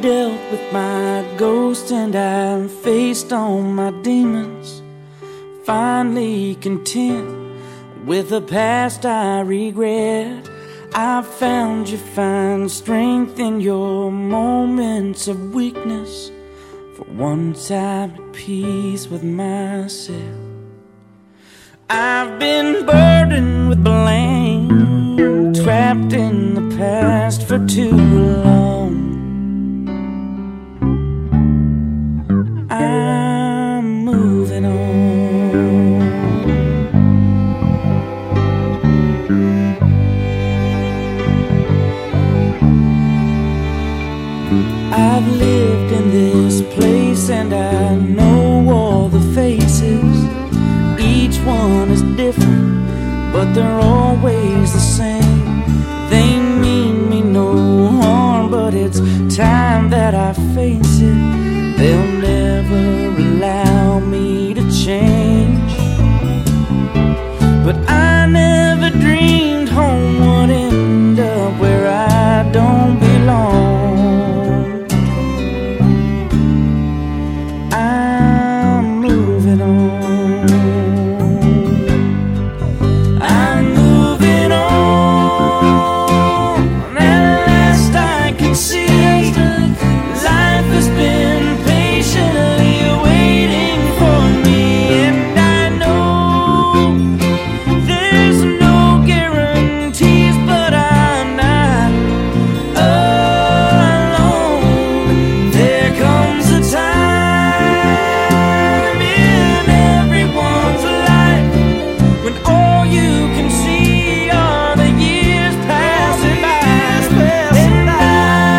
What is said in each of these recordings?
dealt with my ghost and I faced on my demons. Finally content with the past I regret, I found you find strength in your moments of weakness. For once I'm at peace with myself. I've been burdened with blame, trapped in the past for too long. I'm moving on. I've lived in this place and I know all the faces. Each one is different, but they're always the same. They mean me no harm, but it's time that I face it. They'll never allow me to change. But I never dreamed home would end up where I don't belong. I'm moving on. I'm moving on. At last I can see life has been patiently waiting for me, and I know there's no guarantees, but I'm not alone. There comes a time in everyone's life when all you can see are the years passing by, and I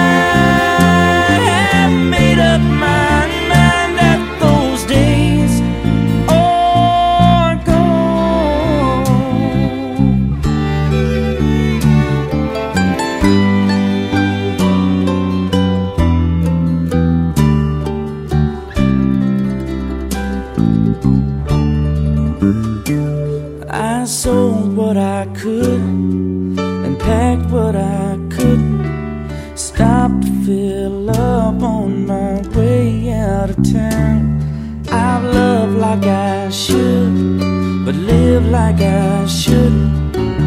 have made up my mind that those days are gone. I sold what I could and packed what I couldn't. Stopped to fill up on my way out of town. I've loved like I should, but lived like I shouldn't.